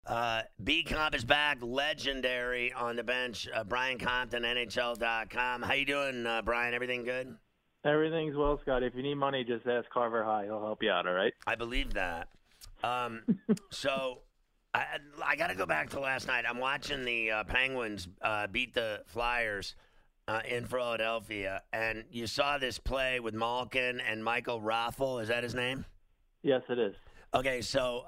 B Comp is back, legendary on the bench. Brian Compton, NHL.com. How you doing, Brian? Everything good? Everything's well, Scott. If you need money, just ask Carver High. He'll help you out, all right? I believe that. So I got to go back to last night. I'm watching the Penguins beat the Flyers in Philadelphia, and you saw this play with Malkin and Michael Raffl. Is that his name? Yes, it is. Okay, so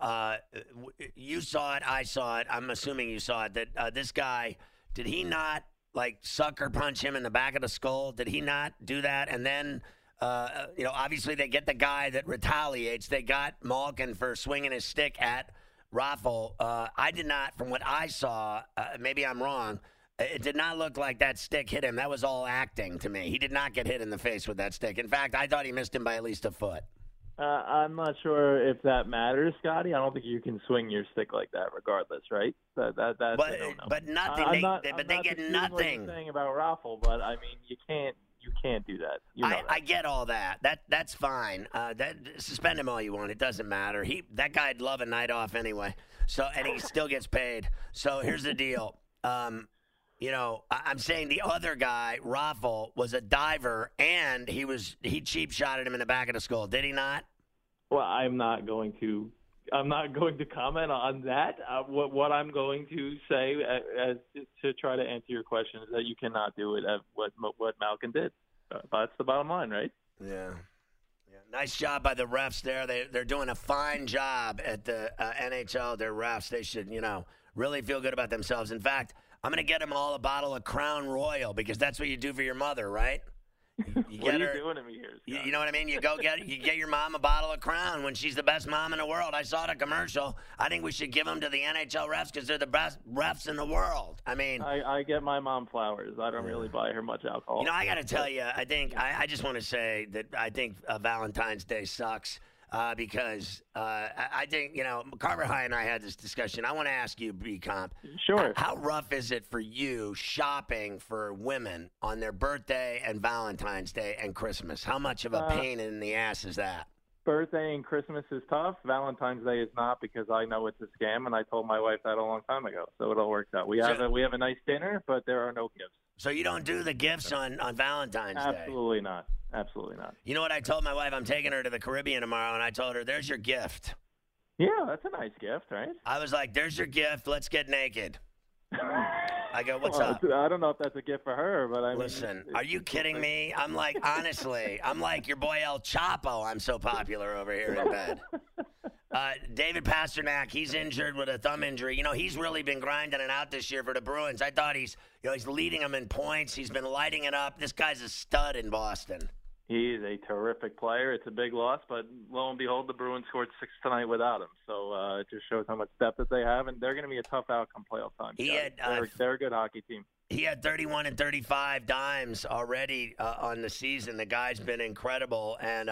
you saw it, I saw it. I'm assuming you saw it. That this guy, did he not sucker punch him in the back of the skull? Did he not do that? And then, obviously they get the guy that retaliates. They got Malkin for swinging his stick at Raffl. I did not, from what I saw, maybe I'm wrong, it did not look like that stick hit him. That was all acting to me. He did not get hit in the face with that stick. In fact, I thought he missed him by at least a foot. I'm not sure if that matters, Scotty. I don't think you can swing your stick like that, regardless, right? That's but nothing. They get nothing. What you're saying about Raffl, but I mean, you can't do that. I get all that. That's fine. Suspend him all you want. It doesn't matter. That guy'd love a night off anyway. So and he still gets paid. So here's the deal. I'm saying the other guy, Raffl, was a diver, and he cheap shotted him in the back of the skull. Did he not? Well, I'm not going to comment on that. What I'm going to say to try to answer your question is that you cannot do it at what Malkin did. That's the bottom line, right? Yeah. Nice job by the refs there. They're doing a fine job at the NHL. They're refs. They should, really feel good about themselves. In fact, I'm going to get them all a bottle of Crown Royal because that's what you do for your mother, right? What are you doing to me here, Scott? You know what I mean? You get your mom a bottle of Crown when she's the best mom in the world. I saw the commercial. I think we should give them to the NHL refs because they're the best refs in the world. I mean, I get my mom flowers. I don't really buy her much alcohol. I got to tell you, I just want to say that I think Valentine's Day sucks. Because I think, Carver High and I had this discussion. I want to ask you, B-Comp. Sure. How rough is it for you shopping for women on their birthday and Valentine's Day and Christmas? How much of a pain in the ass is that? Birthday and Christmas is tough. Valentine's Day is not because I know it's a scam, and I told my wife that a long time ago. So it all works out. We have a nice dinner, but there are no gifts. So you don't do the gifts on Valentine's Day? Absolutely not. Absolutely not. You know what I told my wife? I'm taking her to the Caribbean tomorrow, and I told her, there's your gift. Yeah, that's a nice gift, right? I was like, there's your gift. Let's get naked. I go, what's up? I don't know if that's a gift for her, but Listen, are you kidding me? I'm like, honestly, I'm like your boy El Chapo. I'm so popular over here in bed. David Pastrnak, he's injured with a thumb injury. He's really been grinding it out this year for the Bruins. I thought he's leading them in points. He's been lighting it up. This guy's a stud in Boston. He's a terrific player. It's a big loss, but lo and behold, the Bruins scored 6 tonight without him. So it just shows how much depth that they have, and they're going to be a tough outcome playoff time. They're a good hockey team. He had 31 and 35 dimes already on the season. The guy's been incredible, and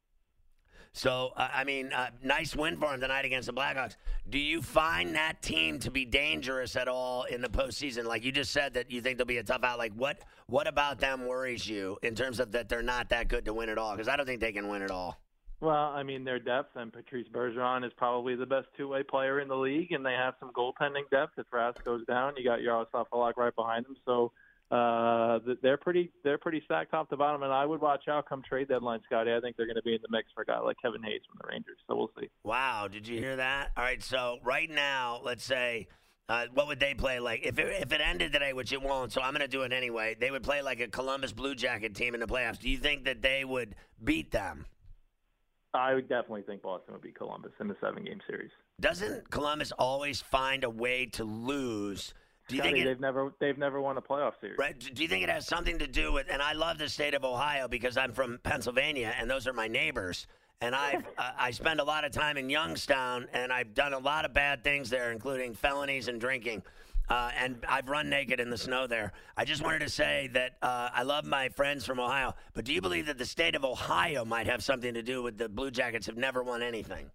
nice win for him tonight against the Blackhawks. Do you find that team to be dangerous at all in the postseason? Like you just said that you think they'll be a tough out. Like what about them worries you in terms of that they're not that good to win it all? Because I don't think they can win it all. Well, I mean, their depth, and Patrice Bergeron is probably the best two-way player in the league, and they have some goaltending depth. If Rask goes down, you got Yaroslav Halak right behind them. So they're pretty stacked top to bottom, and I would watch out come trade deadline, Scotty. I think they're going to be in the mix for a guy like Kevin Hayes from the Rangers. So we'll see. Wow, did you hear that? All right, so right now, let's say, what would they play like? If it ended today, which it won't, so I'm going to do it anyway, they would play like a Columbus Blue Jacket team in the playoffs. Do you think that they would beat them? I would definitely think Boston would beat Columbus in the 7-game series. Doesn't Columbus always find a way to lose? Do you think they've never won a playoff series? Right. Do you think it has something to do with? And I love the state of Ohio because I'm from Pennsylvania, and those are my neighbors. And I spend a lot of time in Youngstown, and I've done a lot of bad things there, including felonies and drinking. And I've run naked in the snow there. I just wanted to say that I love my friends from Ohio. But do you believe that the state of Ohio might have something to do with the Blue Jackets have never won anything?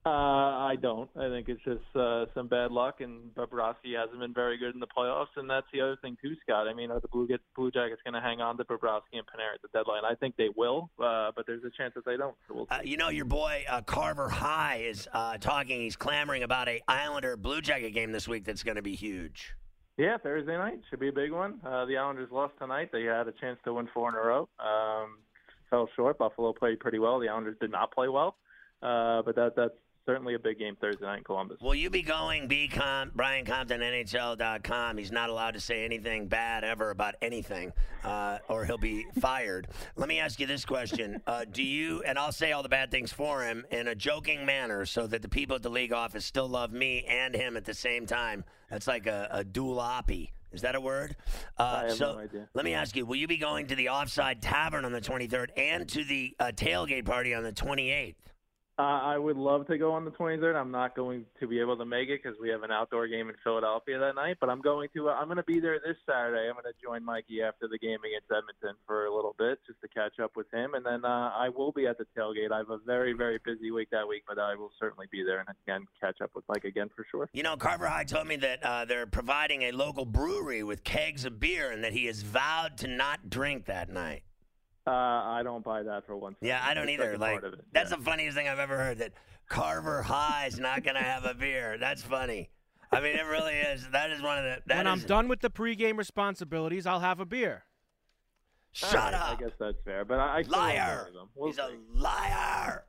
I don't. I think it's just some bad luck, and Bobrovsky hasn't been very good in the playoffs, and that's the other thing too, Scott. I mean, are the Blue Jackets going to hang on to Bobrovsky and Panarin at the deadline? I think they will, but there's a chance that they don't. So we'll see. Your boy Carver High is talking. He's clamoring about a Islander Blue Jacket game this week that's going to be huge. Yeah, Thursday night should be a big one. The Islanders lost tonight. They had a chance to win 4 in a row. Fell short. Buffalo played pretty well. The Islanders did not play well, but that's certainly a big game Thursday night in Columbus. Will you be going Brian Compton, NHL.com? He's not allowed to say anything bad ever about anything, or he'll be fired. Let me ask you this question. Do you, and I'll say all the bad things for him in a joking manner so that the people at the league office still love me and him at the same time. That's like a dual oppie. Is that a word? I have no idea. Let me ask you, will you be going to the Offside Tavern on the 23rd and to the tailgate party on the 28th? I would love to go on the 23rd. I'm not going to be able to make it because we have an outdoor game in Philadelphia that night. But I'm going to be there this Saturday. I'm going to join Mikey after the game against Edmonton for a little bit just to catch up with him. And then I will be at the tailgate. I have a very, very busy week that week, but I will certainly be there and again catch up with Mike again for sure. You know, Carver High told me that they're providing a local brewery with kegs of beer and that he has vowed to not drink that night. I don't buy that for one second. Yeah, I don't either. Like, that's the funniest thing I've ever heard, that Carver High's not going to have a beer. That's funny. I mean, it really is. That is one of the... When I'm done with the pregame responsibilities, I'll have a beer. Shut up. I guess that's fair, but I liar. We'll He's a liar.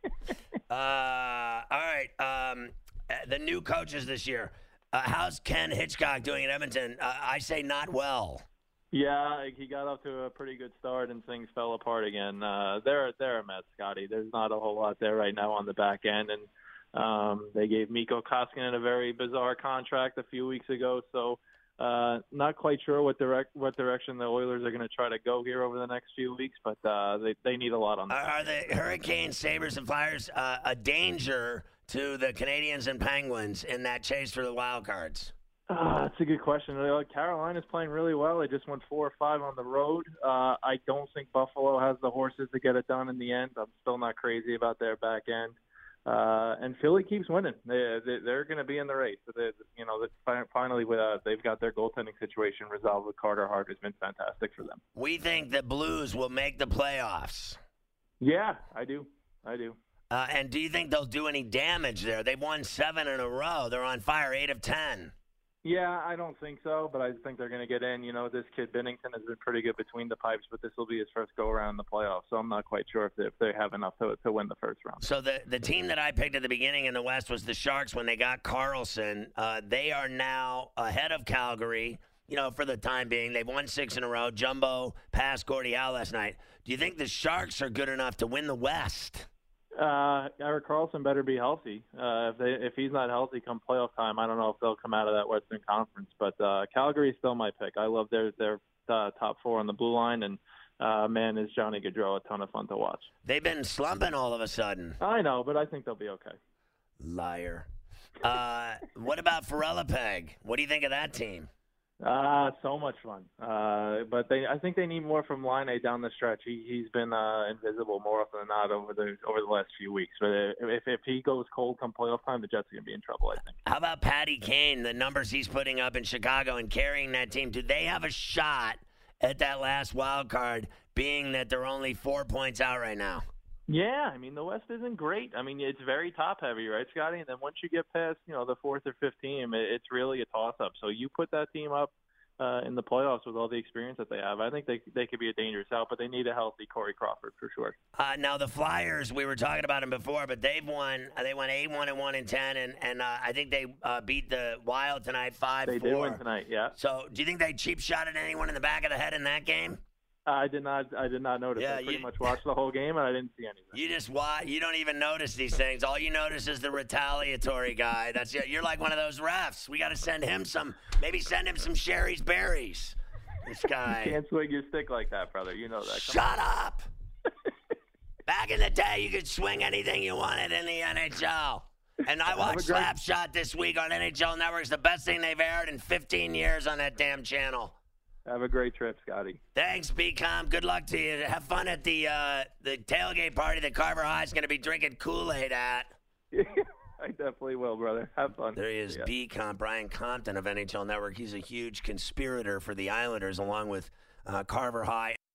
All right. The new coaches this year. How's Ken Hitchcock doing in Edmonton? I say not well. Yeah, he got off to a pretty good start and things fell apart again. They're a mess, Scotty. There's not a whole lot there right now on the back end, and they gave Mikko Koskinen a very bizarre contract a few weeks ago. So not quite sure what direction the Oilers are going to try to go here over the next few weeks, but they need a lot on that. Are the Hurricanes, Sabres, and Flyers a danger to the Canadians and Penguins in that chase for the wild cards? That's a good question. Carolina's playing really well. They just won 4 or 5 on the road. I don't think Buffalo has the horses to get it done in the end. I'm still not crazy about their back end. And Philly keeps winning. They're going to be in the race. Finally, they've got their goaltending situation resolved with Carter Hart, who's been fantastic for them. We think the Blues will make the playoffs. Yeah, I do. And do you think they'll do any damage there? They've won 7 in a row. They're on fire, 8 of 10. Yeah, I don't think so, but I think they're going to get in. You know, this kid Binnington has been pretty good between the pipes, but this will be his first go-around in the playoffs, so I'm not quite sure if they have enough to win the first round. So the team that I picked at the beginning in the West was the Sharks when they got Karlsson. They are now ahead of Calgary, for the time being. They've won 6 in a row. Jumbo passed Gordie Howe last night. Do you think the Sharks are good enough to win the West? Erik Karlsson better be healthy. If he's not healthy come playoff time, I don't know if they'll come out of that Western Conference. But Calgary is still my pick. I love their top 4 on the blue line, and man, is Johnny Gaudreau a ton of fun to watch. They've been slumping all of a sudden. I know, but I think they'll be okay. Liar. What about Ferrellapeg? What do you think of that team? So much fun. But I think they need more from Line down the stretch. He's been invisible more often than not over the last few weeks. But if he goes cold come playoff time, the Jets are going to be in trouble, I think. How about Patty Kane, the numbers he's putting up in Chicago and carrying that team? Do they have a shot at that last wild card, being that they're only 4 points out right now? Yeah, I mean, the West isn't great. I mean, it's very top-heavy, right, Scotty? And then once you get past, the 4th or 5th team, it's really a toss-up. So you put that team up in the playoffs with all the experience that they have. I think they could be a dangerous out, but they need a healthy Corey Crawford for sure. Now, the Flyers, we were talking about them before, but they've won. They won 8-1-1-10, and I think they beat the Wild tonight 5-4. They did win tonight, yeah. So do you think they cheap shot at anyone in the back of the head in that game? I did not notice. Yeah, I pretty much watched the whole game, and I didn't see anything. You just watch. You don't even notice these things. All you notice is the retaliatory guy. You're like one of those refs. We got to send him some. Maybe send him some Sherry's berries. This guy. You can't swing your stick like that, brother. You know that. Shut up. Back in the day, you could swing anything you wanted in the NHL. And I watched Slapshot this week on NHL Network. It's the best thing they've aired in 15 years on that damn channel. Have a great trip, Scotty. Thanks, BCom. Good luck to you. Have fun at the tailgate party that Carver High is going to be drinking Kool-Aid at. I definitely will, brother. Have fun. There he is, Brian Compton of NHL Network. He's a huge conspirator for the Islanders, along with Carver High.